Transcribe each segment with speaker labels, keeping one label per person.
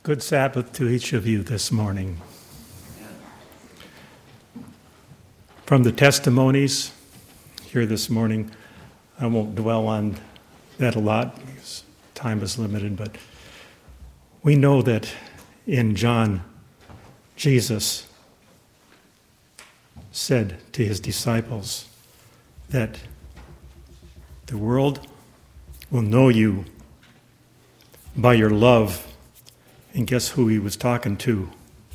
Speaker 1: Good Sabbath to each of you this morning. From the testimonies here this morning, I won't dwell on that a lot because time is limited, but we know that in John, Jesus said to his disciples that the world will know you by your love. And guess who he was talking to?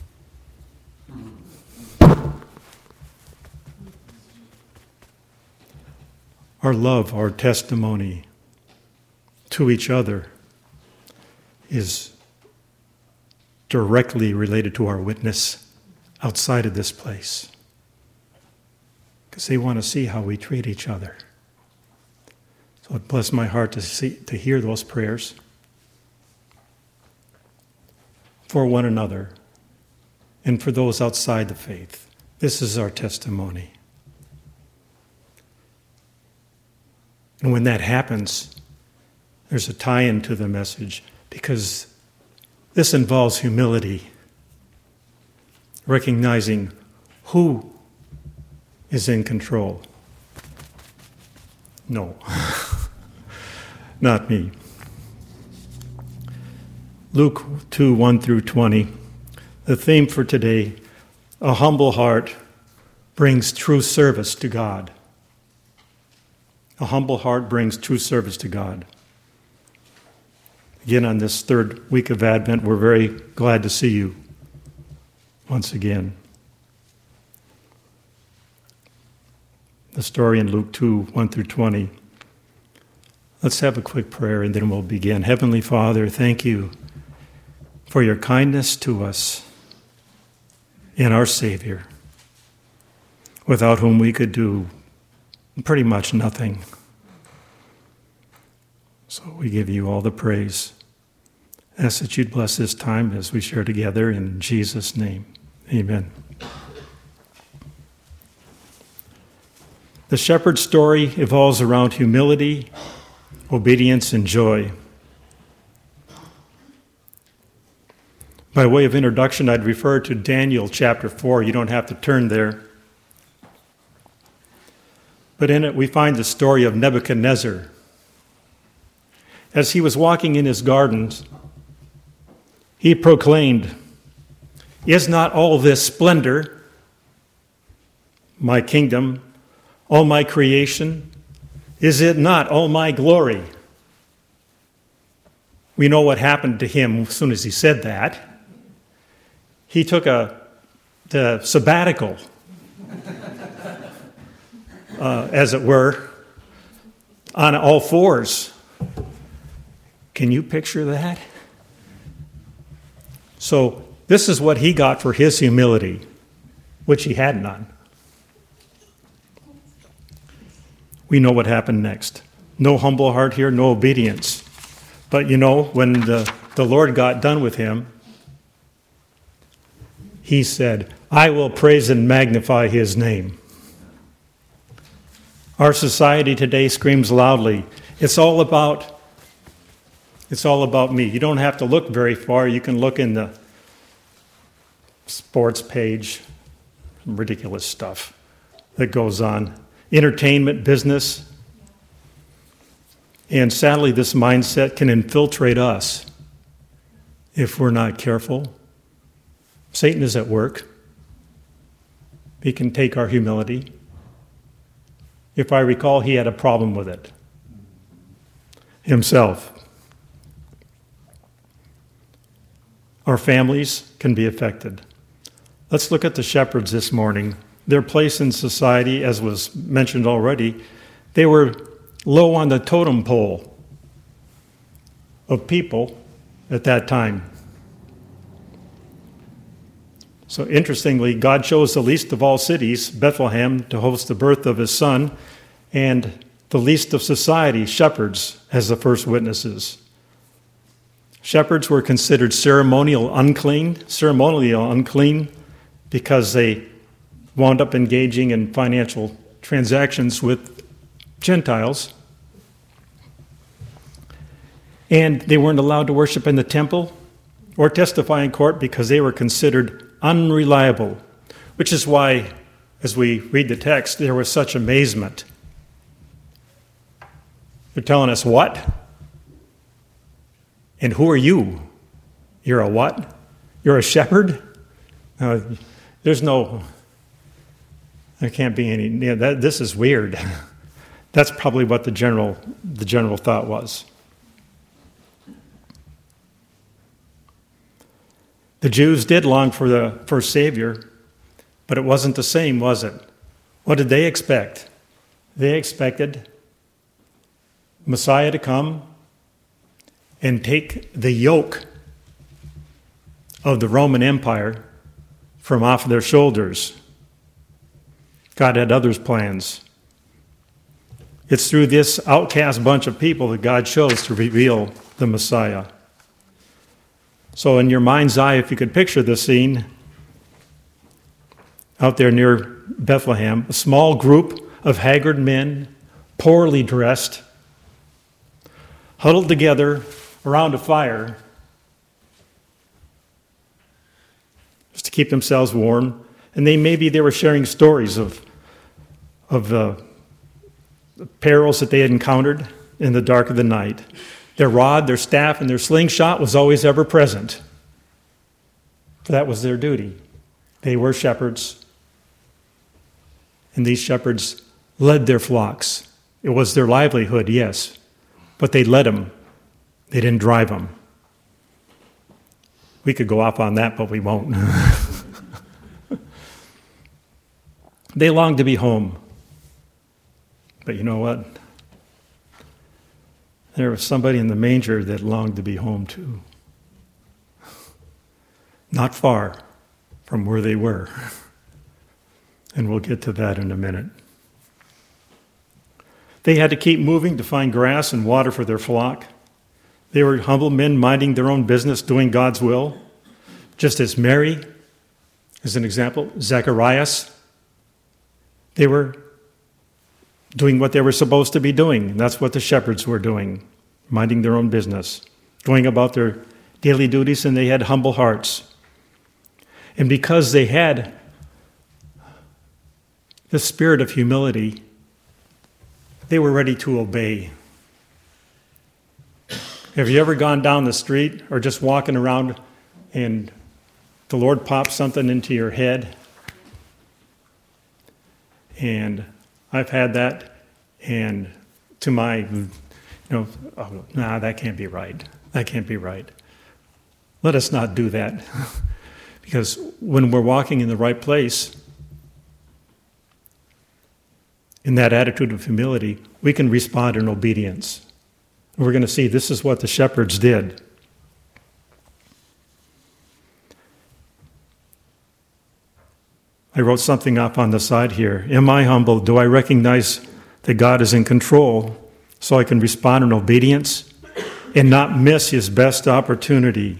Speaker 1: Our love, our testimony to each other is directly related to our witness outside of this place. Because they want to see how we treat each other. So it blessed my heart to hear those prayers for one another and for those outside the faith. This is our testimony. And when that happens, there's a tie-in to the message because this involves humility, recognizing who is in control. No, not me. Luke 2, 1 through 20. The theme for today, a humble heart brings true service to God. A humble heart brings true service to God. Again, on this third week of Advent, we're very glad to see you once again. The story in Luke 2, 1 through 20. Let's have a quick prayer and then we'll begin. Heavenly Father, thank you for your kindness to us in our Savior, without whom we could do pretty much nothing. So we give you all the praise. Ask that you'd bless this time as we share together in Jesus' name. Amen. The shepherd's story evolves around humility, obedience, and joy. By way of introduction, I'd refer to Daniel chapter 4. You don't have to turn there. But in it, we find the story of Nebuchadnezzar. As he was walking in his gardens, he proclaimed, "Is not all this splendor, my kingdom, all my creation? Is it not all my glory?" We know what happened to him as soon as he said that. He took the sabbatical, as it were, on all fours. Can you picture that? So this is what he got for his humility, which he had none. We know what happened next. No humble heart here, no obedience. But you know, when the Lord got done with him, he said, "I will praise and magnify his name." Our society today screams loudly, it's all about me. You don't have to look very far. You can look in the sports page, ridiculous stuff that goes on. Entertainment, business. And sadly, this mindset can infiltrate us if we're not careful. Satan is at work. He can take our humility. If I recall, he had a problem with it himself. Our families can be affected. Let's look at the shepherds this morning. Their place in society, as was mentioned already, they were low on the totem pole of people at that time. So interestingly, God chose the least of all cities, Bethlehem, to host the birth of his son, and the least of society, shepherds, as the first witnesses. Shepherds were considered ceremonially unclean because they wound up engaging in financial transactions with Gentiles. And they weren't allowed to worship in the temple or testify in court because they were considered unreliable, which is why, as we read the text, there was such amazement. They're telling us what? And who are you? You're a what? You're a shepherd? There can't be any. This is weird. That's probably what the general thought was. The Jews did long for the first Savior, but it wasn't the same, was it? What did they expect? They expected Messiah to come and take the yoke of the Roman Empire from off their shoulders. God had other plans. It's through this outcast bunch of people that God chose to reveal the Messiah. So in your mind's eye, if you could picture the scene, out there near Bethlehem, a small group of haggard men, poorly dressed, huddled together around a fire just to keep themselves warm. And maybe they were sharing stories of the perils that they had encountered in the dark of the night. Their rod, their staff, and their slingshot was always ever present. For that was their duty. They were shepherds. And these shepherds led their flocks. It was their livelihood, yes. But they led them. They didn't drive them. We could go off on that, but we won't. They longed to be home. But you know what? There was somebody in the manger that longed to be home too. Not far from where they were. And we'll get to that in a minute. They had to keep moving to find grass and water for their flock. They were humble men minding their own business, doing God's will. Just as Mary, as an example, Zacharias, they were doing what they were supposed to be doing. And that's what the shepherds were doing, minding their own business, going about their daily duties, and they had humble hearts. And because they had the spirit of humility, they were ready to obey. Have you ever gone down the street or just walking around and the Lord pops something into your head? And I've had that, and to my, that can't be right. That can't be right. Let us not do that. Because when we're walking in the right place, in that attitude of humility, we can respond in obedience. We're going to see this is what the shepherds did. I wrote something up on the side here. Am I humble? Do I recognize that God is in control so I can respond in obedience and not miss his best opportunity?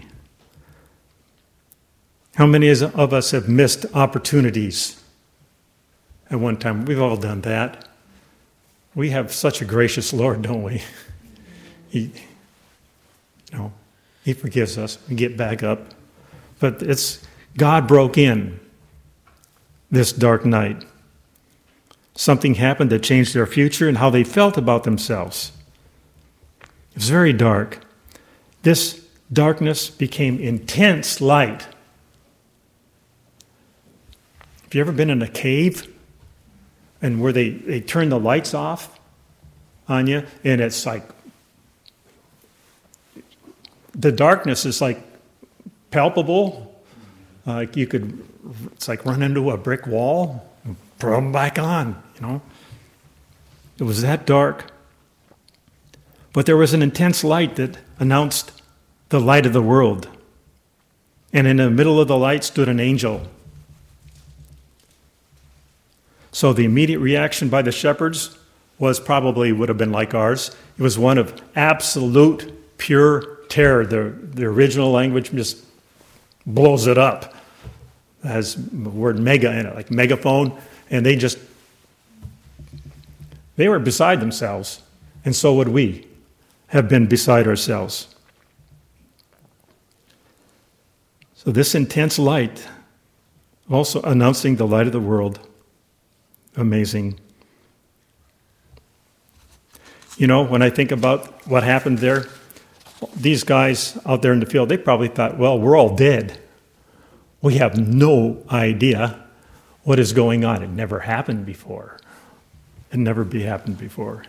Speaker 1: How many of us have missed opportunities at one time? We've all done that. We have such a gracious Lord, don't we? He forgives us. We get back up. But God broke in this dark night. Something happened that changed their future and how they felt about themselves. It was very dark. This darkness became intense light. Have you ever been in a cave and where they turn the lights off on you, and it's like the darkness is like palpable. It's like run into a brick wall and put them back on, It was that dark. But there was an intense light that announced the light of the world. And in the middle of the light stood an angel. So the immediate reaction by the shepherds would have been like ours. It was one of absolute pure terror. The original language just blows it up. It has the word mega in it, like megaphone. And they were beside themselves. And so would we have been beside ourselves. So this intense light, also announcing the light of the world, amazing. You know, when I think about what happened there, these guys out there in the field, they probably thought, well, we're all dead. We have no idea what is going on. It never happened before. It never happened before.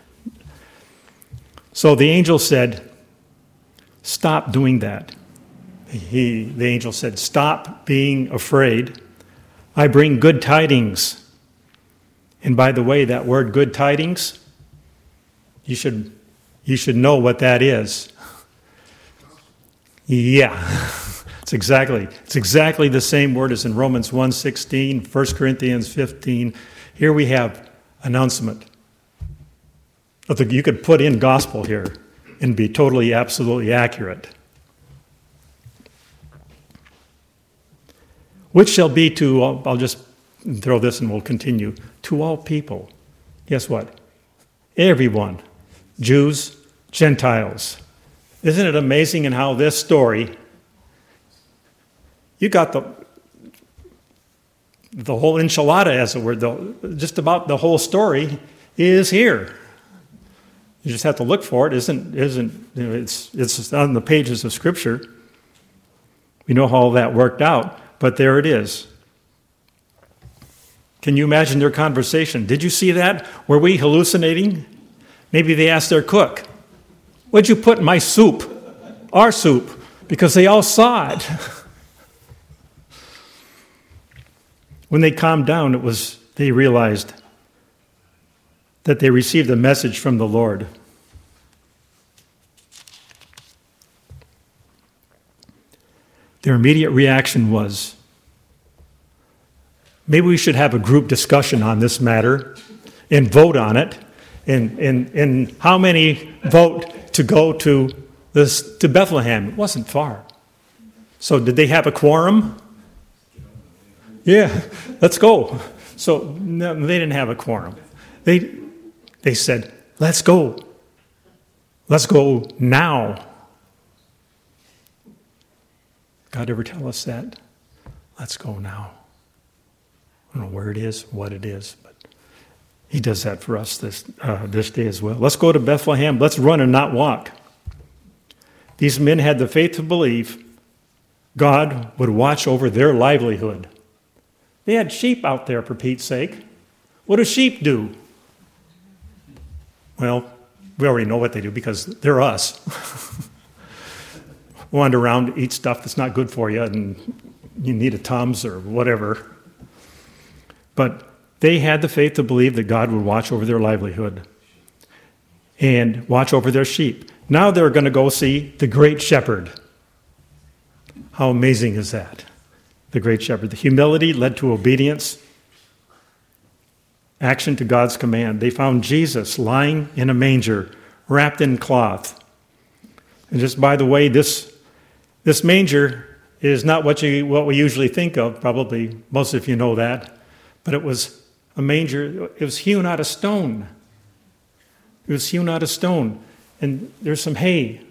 Speaker 1: So the angel said, stop doing that. The angel said, stop being afraid. I bring good tidings. And by the way, that word good tidings, you should know what that is. Yeah, it's exactly the same word as in Romans 1:16, 1 Corinthians 15. Here we have announcement. You could put in gospel here and be totally, absolutely accurate. Which shall be to, I'll just throw this and we'll continue, to all people. Guess what? Everyone. Jews, Gentiles. Isn't it amazing in how this story, you got the whole enchilada, as it were, just about the whole story is here. You just have to look for it. It's on the pages of Scripture. We know how all that worked out, but there it is. Can you imagine their conversation? Did you see that? Were we hallucinating? Maybe they asked their cook, what'd you put in my soup? Our soup. Because they all saw it. When they calmed down, they realized that they received a message from the Lord. Their immediate reaction was, maybe we should have a group discussion on this matter and vote on it. And how many vote to go to Bethlehem? It wasn't far. So did they have a quorum? Yeah, let's go. So no, they didn't have a quorum. They said, let's go. Let's go now. God ever tell us that? Let's go now. I don't know where it is, what it is, but He does that for us this day as well. Let's go to Bethlehem. Let's run and not walk. These men had the faith to believe God would watch over their livelihood. They had sheep out there, for Pete's sake. What do sheep do? Well, we already know what they do because they're us. Wander around, eat stuff that's not good for you, and you need a Tums or whatever. But they had the faith to believe that God would watch over their livelihood and watch over their sheep. Now they're going to go see the great shepherd. How amazing is that? The great shepherd. The humility led to obedience, action to God's command. They found Jesus lying in a manger, wrapped in cloth. And just by the way, this manger is not what we usually think of. Probably most of you know that. But it was a manger. It was hewn out of stone. It was hewn out of stone. And there's some hay.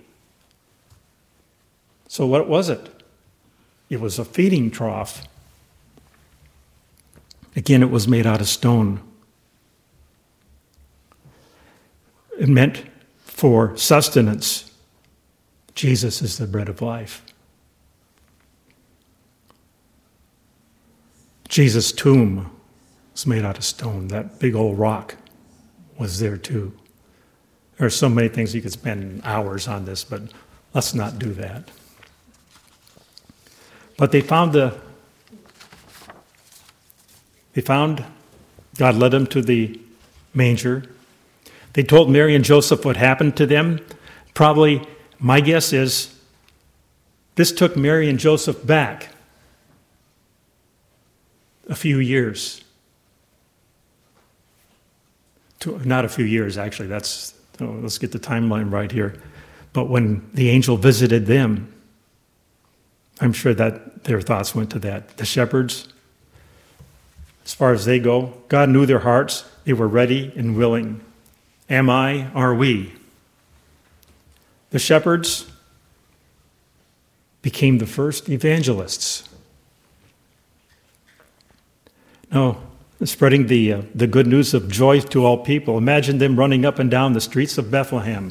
Speaker 1: So what was it? It was a feeding trough. Again, it was made out of stone. It meant for sustenance. Jesus is the bread of life. Jesus' tomb was made out of stone. That big old rock was there too. There are so many things you could spend hours on this, but let's not do that. But they found God led them to the manger. They told Mary and Joseph what happened to them. Probably, my guess is, this took Mary and Joseph back a few years. Not a few years, actually. Let's get the timeline right here. But when the angel visited them, I'm sure that their thoughts went to that. The shepherds, as far as they go, God knew their hearts. They were ready and willing. Are we? The shepherds, became the first evangelists. No, spreading the good news of joy to all people. Imagine them running up and down the streets of Bethlehem,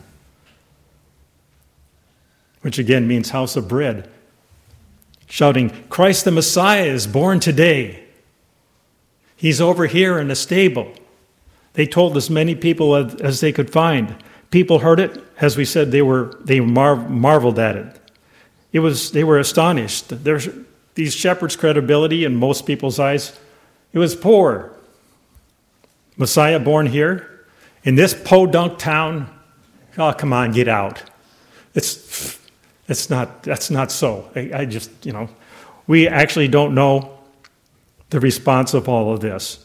Speaker 1: which again means house of bread, shouting, "Christ the Messiah is born today. He's over here in the stable." They told as many people as they could find. People heard it. As we said, they marveled at it. They were astonished. These shepherds' credibility in most people's eyes, it was poor. Messiah born here in this podunk town. Oh, come on, get out. That's not so. I just, we actually don't know the response of all of this.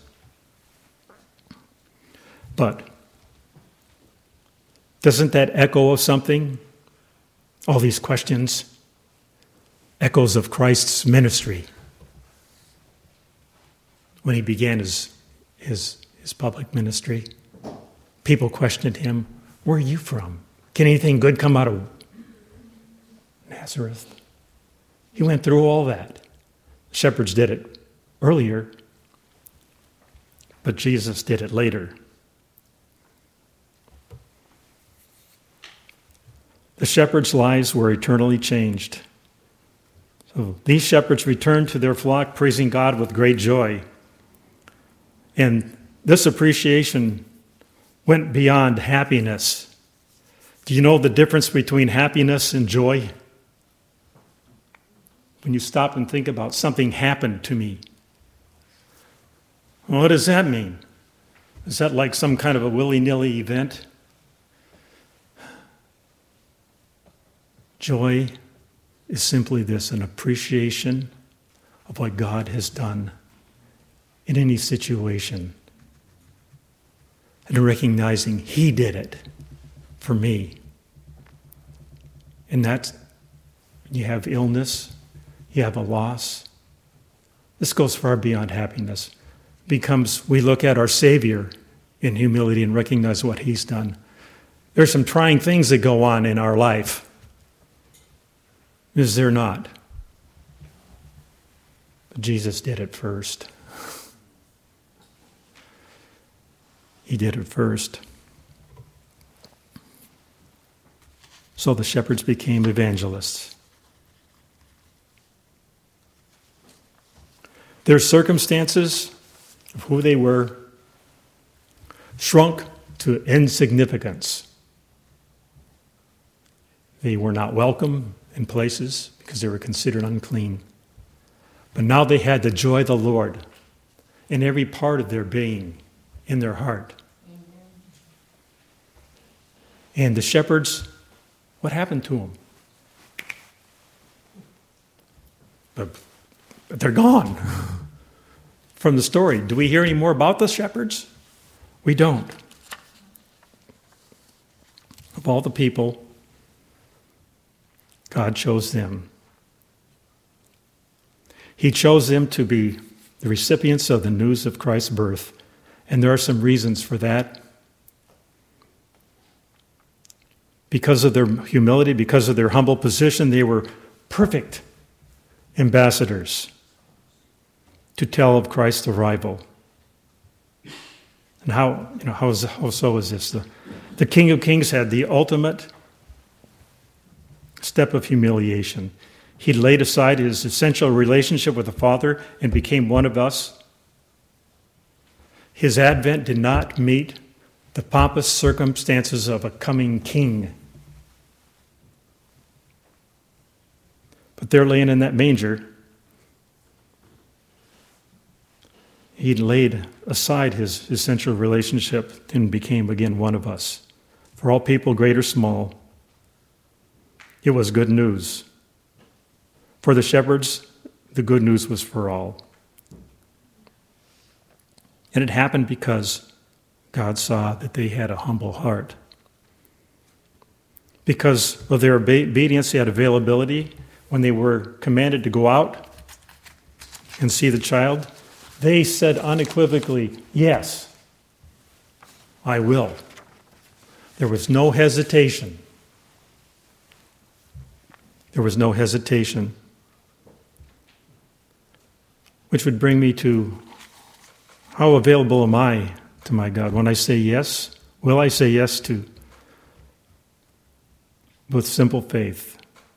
Speaker 1: But doesn't that echo of something? All these questions, echoes of Christ's ministry when he began his public ministry. People questioned him, "Where are you from? Can anything good come out of Nazareth?" He went through all that. Shepherds did it earlier, but Jesus did it later. The shepherds' lives were eternally changed. So these shepherds returned to their flock, praising God with great joy. And this appreciation went beyond happiness. Do you know the difference between happiness and joy? When you stop and think about something happened to me. Well, what does that mean? Is that like some kind of a willy-nilly event? Joy is simply this, an appreciation of what God has done in any situation. And recognizing he did it for me. And that's, you have illness, you have a loss. This goes far beyond happiness. We look at our Savior in humility and recognize what he's done. There's some trying things that go on in our life. Is there not? But Jesus did it first. He did it first. So the shepherds became evangelists. Their circumstances of who they were shrunk to insignificance. They were not welcome in places because they were considered unclean. But now they had the joy of the Lord in every part of their being, in their heart. Amen. And the shepherds, what happened to them? But they're gone from the story. Do we hear any more about the shepherds? We don't. Of all the people, God chose them. He chose them to be the recipients of the news of Christ's birth. And there are some reasons for that. Because of their humility, because of their humble position, they were perfect ambassadors to tell of Christ's arrival. And how so is this? The King of Kings had the ultimate step of humiliation. He laid aside his essential relationship with the Father and became one of us. His advent did not meet the pompous circumstances of a coming king. But there laying in that manger, he laid aside his essential relationship and became again one of us. For all people, great or small, it was good news. For the shepherds, the good news was for all. And it happened because God saw that they had a humble heart. Because of their obedience, they had availability. When they were commanded to go out and see the child, they said unequivocally, "Yes, I will." There was no hesitation. There was no hesitation. Which would bring me to how available am I to my God? When I say yes, will I say yes to? With simple faith.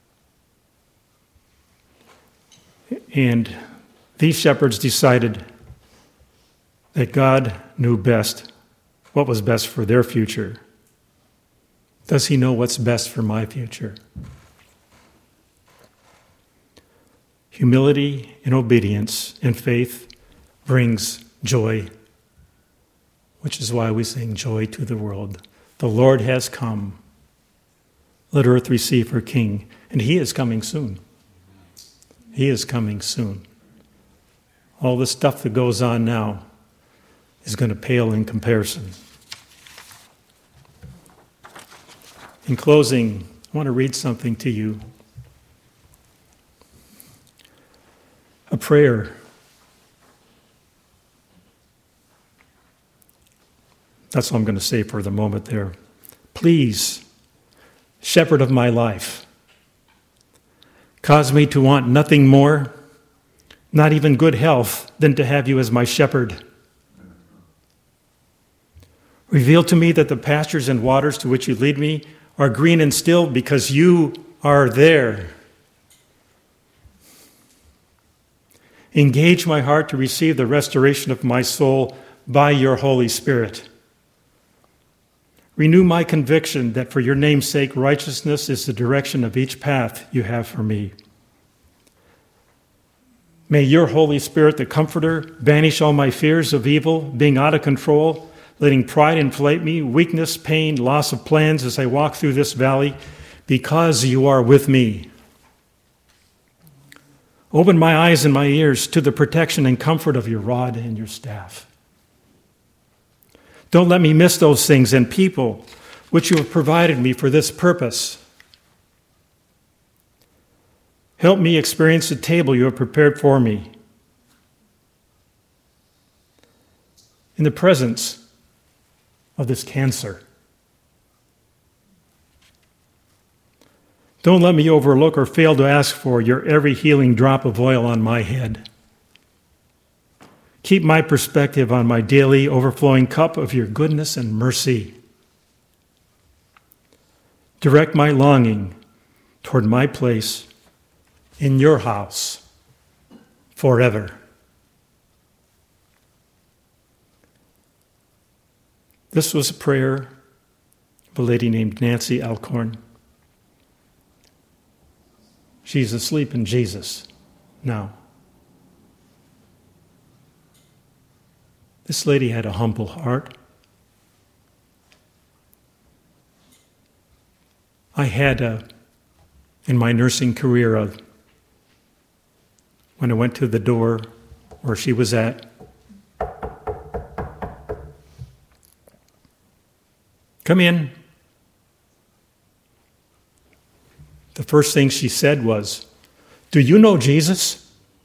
Speaker 1: And these shepherds decided that God knew best what was best for their future. Does he know what's best for my future? Humility and obedience and faith brings joy, which is why we sing joy to the world. The Lord has come. Let earth receive her King. And he is coming soon. He is coming soon. All the stuff that goes on now is going to pale in comparison. In closing, I want to read something to you. A prayer. That's all I'm going to say for the moment there. Please, shepherd of my life, cause me to want nothing more, not even good health, than to have you as my shepherd. Reveal to me that the pastures and waters to which you lead me are green and still because you are there. Engage my heart to receive the restoration of my soul by your Holy Spirit. Renew my conviction that for your name's sake, righteousness is the direction of each path you have for me. May your Holy Spirit, the Comforter, banish all my fears of evil, being out of control, letting pride inflate me, weakness, pain, loss of plans as I walk through this valley, because you are with me. Open my eyes and my ears to the protection and comfort of your rod and your staff. Don't let me miss those things and people which you have provided me for this purpose. Help me experience the table you have prepared for me. In the presence of this cancer. Don't let me overlook or fail to ask for your every healing drop of oil on my head. Keep my perspective on my daily overflowing cup of your goodness and mercy. Direct my longing toward my place in your house forever. This was a prayer of a lady named Nancy Alcorn. She's asleep in Jesus now. This lady had a humble heart. I had in my nursing career, when I went to the door where she was at, come in. The first thing she said was, "Do you know Jesus?"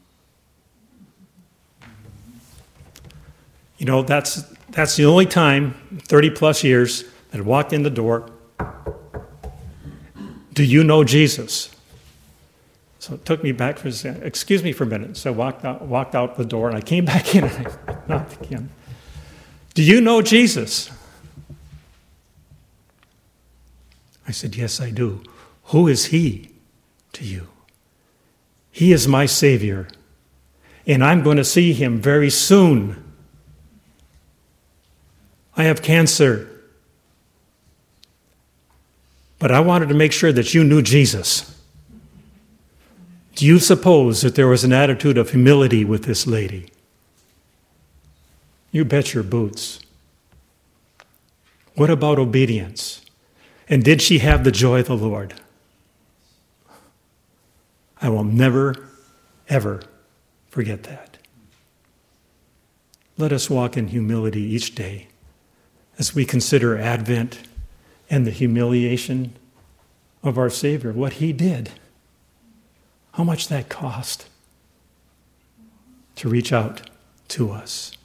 Speaker 1: You know, that's the only time, 30 plus years, that I walked in the door. Do you know Jesus? So it took me back for a second. Excuse me for a minute. So I walked out the door, and I came back in, and I knocked again. Do you know Jesus? I said, yes, I do. Who is he to you? He is my Savior, and I'm going to see him very soon. I have cancer, but I wanted to make sure that you knew Jesus. Do you suppose that there was an attitude of humility with this lady? You bet your boots. What about obedience? And did she have the joy of the Lord? I will never, ever forget that. Let us walk in humility each day as we consider Advent and the humiliation of our Savior, what he did, how much that cost to reach out to us.